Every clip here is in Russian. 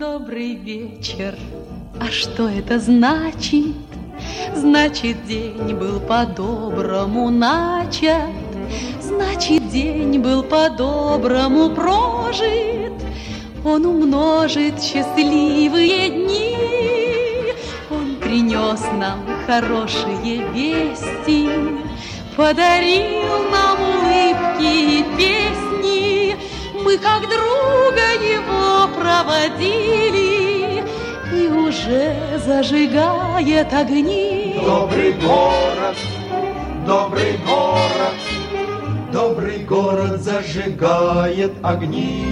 Добрый вечер. А что это значит? Значит, день был по-доброму начат. Значит, день был по-доброму прожит. Он умножит счастливые дни. Он принес нам хорошие вести, подарил нам улыбки и песни. Мы как друга его проводили, и уже зажигает огни. Добрый город, добрый город, добрый город зажигает огни.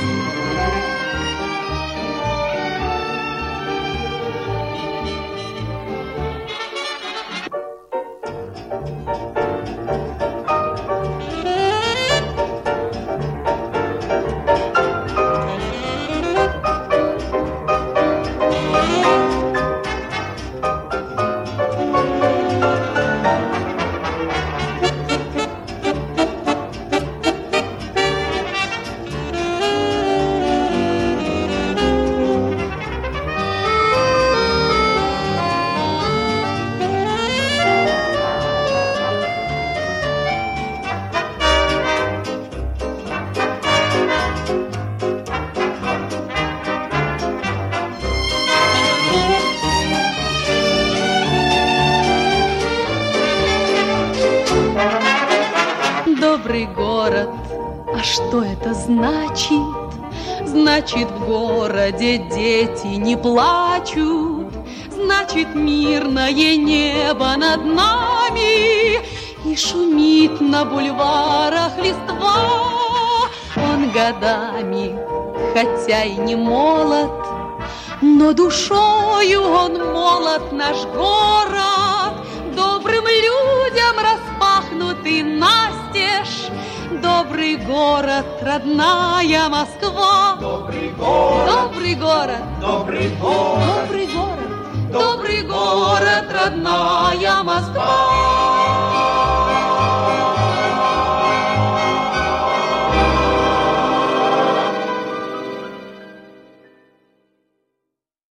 Добрый город, а что это значит? Значит, в городе дети не плачут. Значит, мирное небо над нами, и шумит на бульварах листва. Он годами, хотя и не молод, но душою он молод, наш город. Добрым людям распахнутый настежь. Добрый город, родная Москва. Добрый город, добрый город, добрый город, добрый город, добрый город, родная Москва.